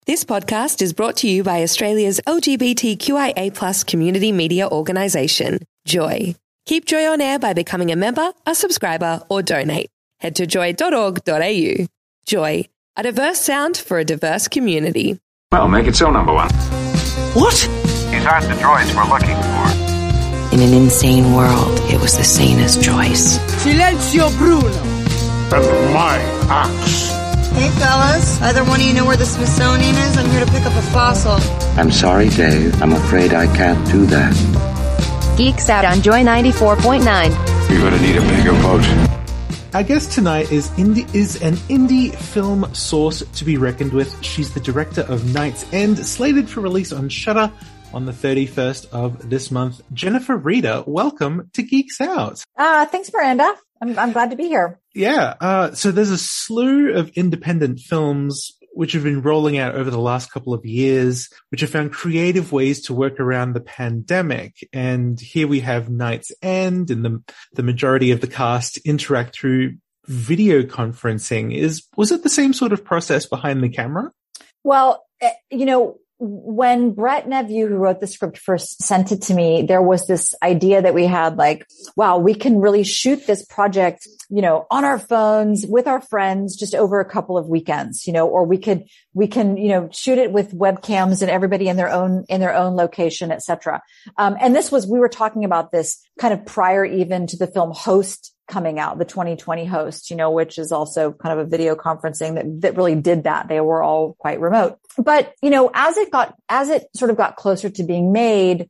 This podcast is brought to you by Australia's LGBTQIA+ community media organisation, Joy. Keep Joy on air by becoming a member, a subscriber, or donate. Head to joy.org.au. Joy, a diverse sound for a diverse community. Well, make it so, number one. What? These aren't the droids we're looking for. In an insane world, it was the sanest choice. Silenzio, Bruno! And my axe. Hey, fellas. Either one of you know where the Smithsonian is? I'm here to pick up a fossil. I'm sorry, Dave. I'm afraid I can't do that. Geeks Out on Joy 94.9. You're gonna need a bigger boat. Our guest tonight is an indie film source to be reckoned with. She's the director of Night's End, slated for release on Shudder on the 31st of this month. Jennifer Reeder, welcome to Geeks Out. Thanks, Miranda. I'm glad to be here. Yeah. So there's a slew of independent films which have been rolling out over the last couple of years, which have found creative ways to work around the pandemic. And here we have Night's End, and the majority of the cast interact through video conferencing. Was it the same sort of process behind the camera? Well, when Brett Neveu, who wrote the script, first sent it to me, there was this idea that we had like, wow, we can really shoot this project, on our phones with our friends just over a couple of weekends, or we can, shoot it with webcams and everybody in their own location, etc. And we were talking about this kind of prior even to the film Host coming out, the 2020 Host, which is also kind of a video conferencing that really did that. They were all quite remote. But, as it sort of got closer to being made,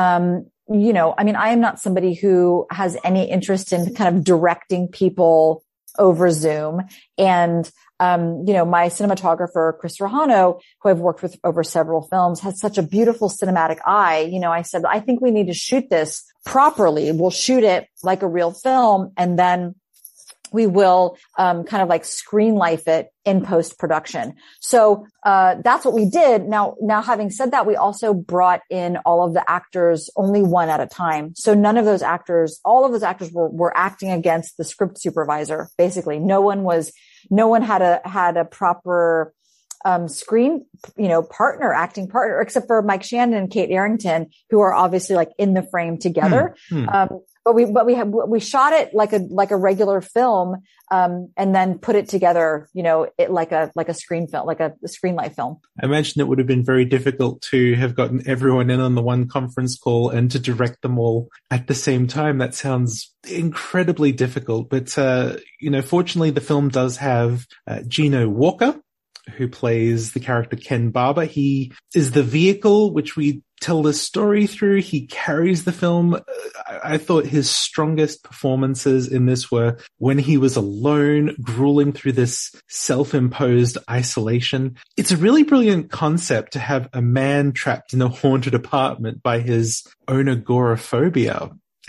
I am not somebody who has any interest in kind of directing people over Zoom. And, my cinematographer, Chris Rajano, who I've worked with over several films, has such a beautiful cinematic eye. I said, I think we need to shoot this properly. We'll shoot it like a real film, and then we will kind of like screen life it in post-production. So that's what we did. Now having said that, we also brought in all of the actors only one at a time. So all of those actors were acting against the script supervisor. Basically, no one had a proper screen, acting partner, except for Mike Shannon and Kate Arrington, who are obviously like in the frame together. But we shot it like a regular film, and then put it together, like a screen film, like a screen life film. I imagine it would have been very difficult to have gotten everyone in on the one conference call and to direct them all at the same time. That sounds incredibly difficult. But, fortunately the film does have Gino Walker, who plays the character Ken Barber. He is the vehicle which we tell the story through. He carries the film. I thought his strongest performances in this were when he was alone, grueling through this self-imposed isolation. It's a really brilliant concept to have a man trapped in a haunted apartment by his own agoraphobia.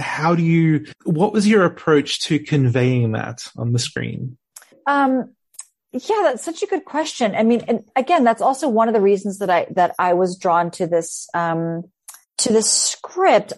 What was your approach to conveying that on the screen? Yeah, that's such a good question. I mean, and again, that's also one of the reasons that I was drawn to this script.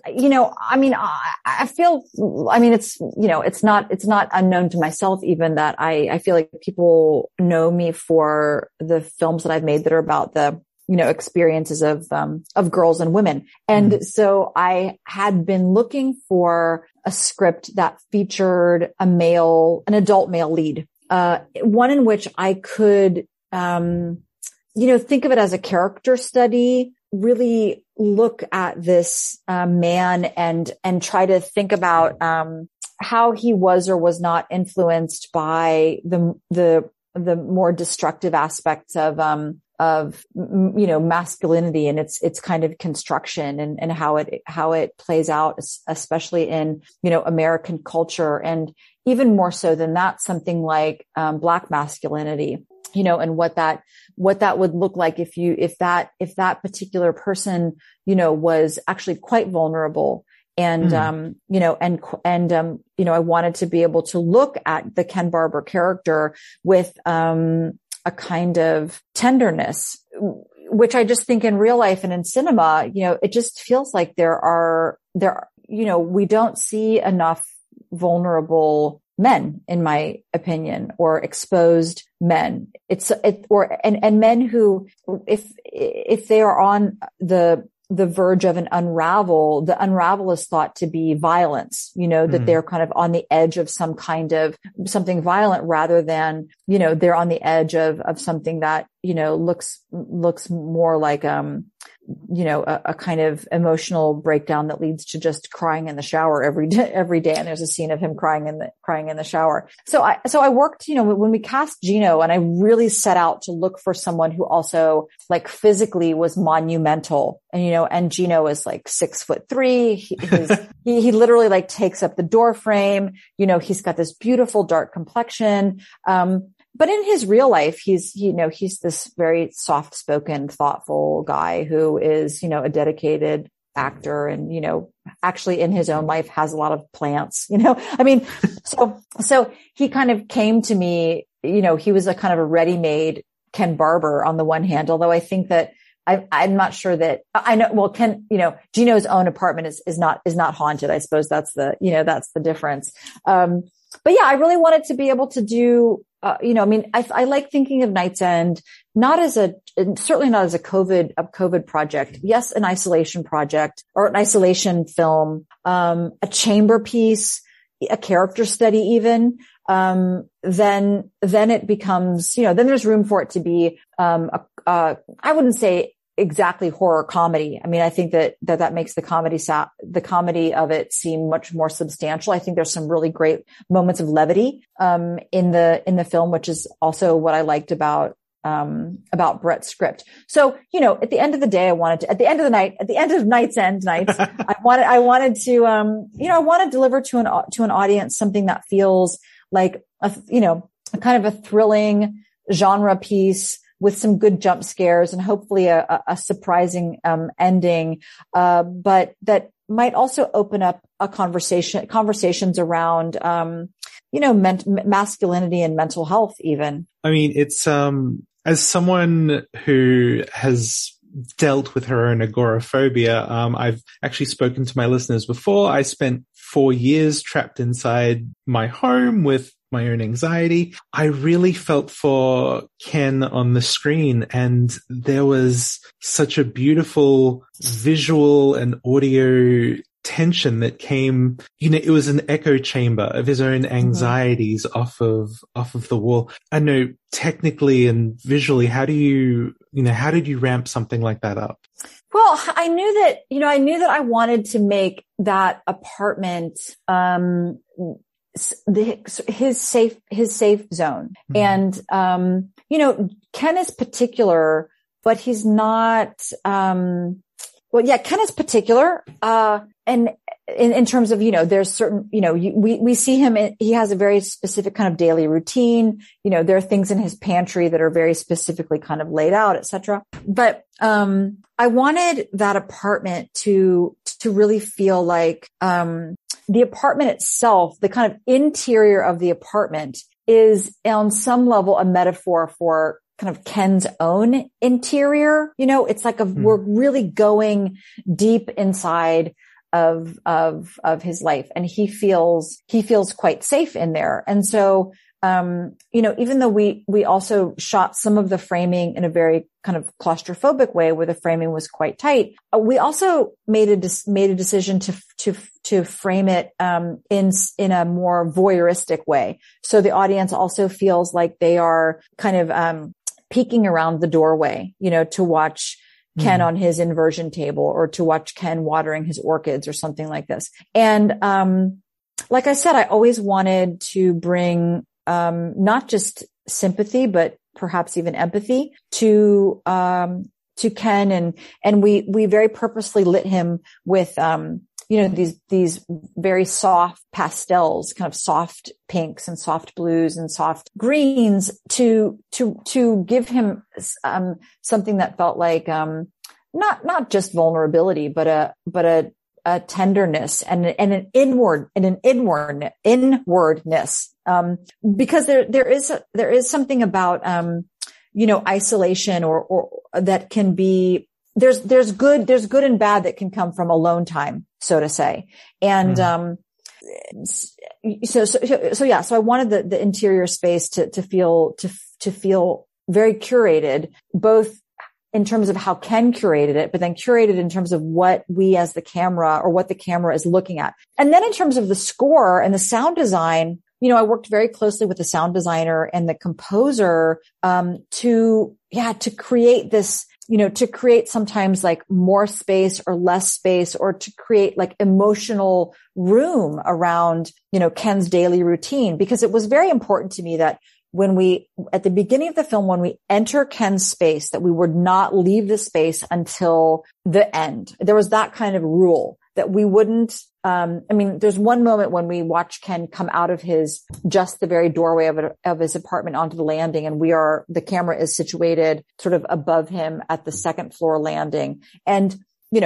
I feel, it's not unknown to myself even that I feel like people know me for the films that I've made that are about the, experiences of girls and women. And so I had been looking for a script that featured an adult male lead. One in which I could, think of it as a character study, really look at this, man and try to think about, how he was or was not influenced by the more destructive aspects of masculinity and its kind of construction and how it plays out, especially in, American culture. And even more so than that, something like, Black masculinity, and what that would look like if that particular person, was actually quite vulnerable. And, I wanted to be able to look at the Ken Barber character with, a kind of tenderness, which I just think in real life and in cinema, it just feels like we don't see enough vulnerable men, in my opinion, or exposed men. And men who, if they are on the verge of an unravel, the unravel is thought to be violence, that they're kind of on the edge of some kind of something violent, rather than, they're on the edge of something that, looks more like, a kind of emotional breakdown that leads to just crying in the shower every day. And there's a scene of him crying in the shower. So I worked, when we cast Gino, and I really set out to look for someone who also like physically was monumental. And Gino is like 6'3". He literally like takes up the door frame. He's got this beautiful dark complexion. But in his real life, he's this very soft-spoken, thoughtful guy who is, a dedicated actor, and, actually in his own life has a lot of plants, so he kind of came to me, he was a kind of a ready-made Ken Barber on the one hand, although I think that I'm not sure that I know, well, Gino's own apartment is not haunted. I suppose that's the difference. But yeah, I really wanted to be able to do, I like thinking of Night's End, certainly not as a COVID project. Yes, an isolation project or an isolation film, a chamber piece, a character study even. Then it becomes, then there's room for it to be, I wouldn't say exactly horror comedy. I mean, I think that makes the comedy of it seem much more substantial. I think there's some really great moments of levity, in the film, which is also what I liked about Brett's script. So, at the end of the day, at the end of Night's End nights, I wanted to deliver to an audience something that feels like a kind of a thrilling genre piece with some good jump scares and hopefully a surprising ending, but that might also open up conversations around masculinity and mental health even. I mean, it's as someone who has dealt with her own agoraphobia, I've actually spoken to my listeners before. I spent 4 years trapped inside my home with my own anxiety. I really felt for Ken on the screen, and there was such a beautiful visual and audio tension that came, it was an echo chamber of his own anxieties off of the wall. I know technically and visually, how did you ramp something like that up? Well, I knew that I wanted to make that apartment, his safe zone. Mm-hmm. And, Ken is particular, but he's not, Ken is particular, and in terms of, there's certain, we see him, he has a very specific kind of daily routine. There are things in his pantry that are very specifically kind of laid out, et cetera. But, I wanted that apartment to really feel like, the apartment itself, the kind of interior of the apartment is on some level a metaphor for kind of Ken's own interior. It's like we're really going deep inside of his life, and he feels quite safe in there. And so, even though we also shot some of the framing in a very kind of claustrophobic way where the framing was quite tight, we also made a decision to frame it, in a more voyeuristic way. So the audience also feels like they are kind of, peeking around the doorway, to watch Ken on his inversion table, or to watch Ken watering his orchids or something like this. And, like I said, I always wanted to bring, not just sympathy, but perhaps even empathy to Ken. And we very purposely lit him with, these very soft pastels, kind of soft pinks and soft blues and soft greens to give him, something that felt like, not just vulnerability, but a tenderness and an inwardness. Because there is something about, isolation or that can be, there's good and bad that can come from alone time, so to say. And, I wanted the interior space to feel very curated, both in terms of how Ken curated it, but then curated in terms of what we as the camera or what the camera is looking at. And then in terms of the score and the sound design, I worked very closely with the sound designer and the composer, to create this, to create sometimes like more space or less space, or to create like emotional room around, Ken's daily routine, because it was very important to me that at the beginning of the film, when we enter Ken's space, that we would not leave the space until the end. There was that kind of rule that we wouldn't, there's one moment when we watch Ken come out of just the very doorway of his apartment onto the landing, and the camera is situated sort of above him at the second floor landing. And,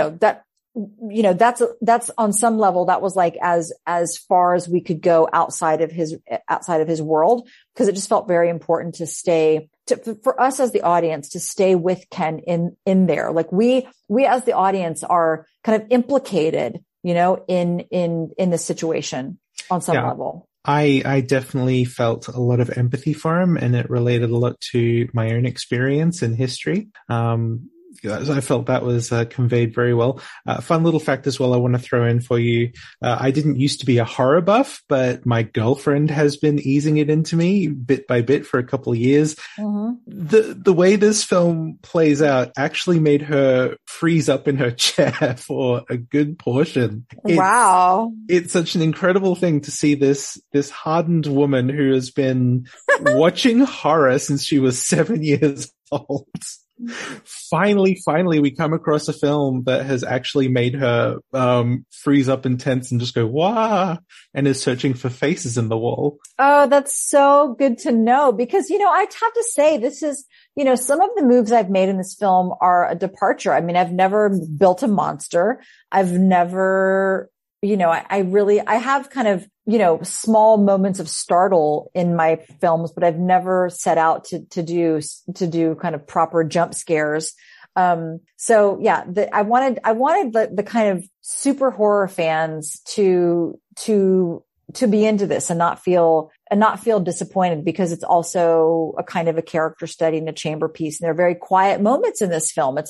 that's on some level, that was like as far as we could go outside of his world, because it just felt very important for us as the audience to stay with Ken in there. Like we as the audience are kind of implicated, in this situation on some level. I definitely felt a lot of empathy for him, and it related a lot to my own experience in history. I felt that was conveyed very well. Fun little fact as well I want to throw in for you. I didn't used to be a horror buff, but my girlfriend has been easing it into me bit by bit for a couple of years. Mm-hmm. The way this film plays out actually made her freeze up in her chair for a good portion. Wow. It's such an incredible thing to see this hardened woman who has been watching horror since she was 7 years old. Finally, we come across a film that has actually made her freeze up and tense and just go, wah, and is searching for faces in the wall. Oh, that's so good to know, because, I'd have to say this is, some of the moves I've made in this film are a departure. I mean, I've never built a monster. I've never, I have kind of, small moments of startle in my films, but I've never set out to do kind of proper jump scares. I wanted the kind of super horror fans to be into this and not feel disappointed, because it's also a kind of a character study and a chamber piece. And there are very quiet moments in this film.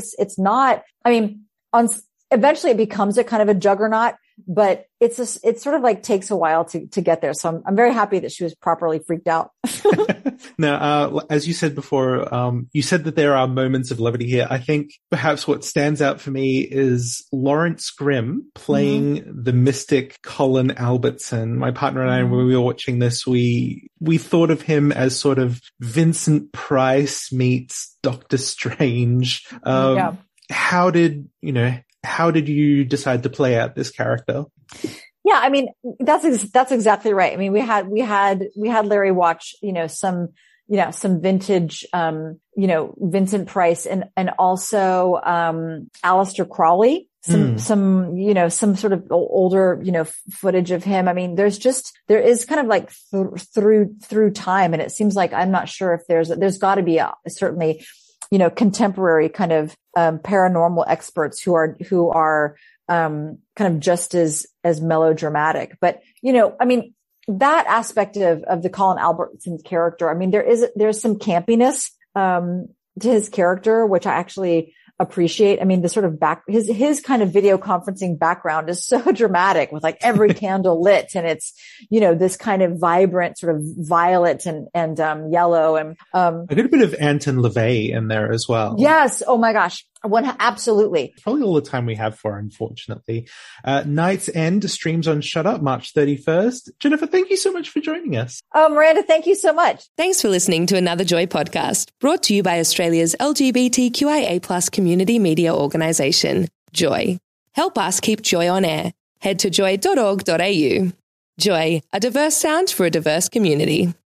Eventually it becomes a kind of a juggernaut, but it sort of like takes a while to get there. So I'm very happy that she was properly freaked out. Now, as you said before, you said that there are moments of levity here. I think perhaps what stands out for me is Lawrence Grimm playing the mystic Colin Albertson. My partner and I, when we were watching this, we thought of him as sort of Vincent Price meets Doctor Strange. How did you decide to play out this character? Yeah, I mean, that's exactly right. I mean, we had Larry watch, some vintage, Vincent Price and also, Aleister Crowley, some sort of older, footage of him. I mean, there is kind of like through time. And it seems like, I'm not sure if there's gotta be certainly, contemporary kind of, paranormal experts who are kind of just as melodramatic. But, that aspect of the Colin Albertson character, I mean, there's some campiness, to his character, which I actually appreciate. I mean, the sort of his kind of video conferencing background is so dramatic, with like every candle lit, and it's, this kind of vibrant sort of violet and yellow, and a good bit of Anton LaVey in there as well. Yes. Oh my gosh. Absolutely. Probably all the time we have for, unfortunately. Night's End streams on Shudder March 31st. Jennifer, thank you so much for joining us. Oh, Miranda, thank you so much. Thanks for listening to another Joy podcast, brought to you by Australia's LGBTQIA+ community media organisation, Joy. Help us keep Joy on air. Head to joy.org.au. Joy, a diverse sound for a diverse community.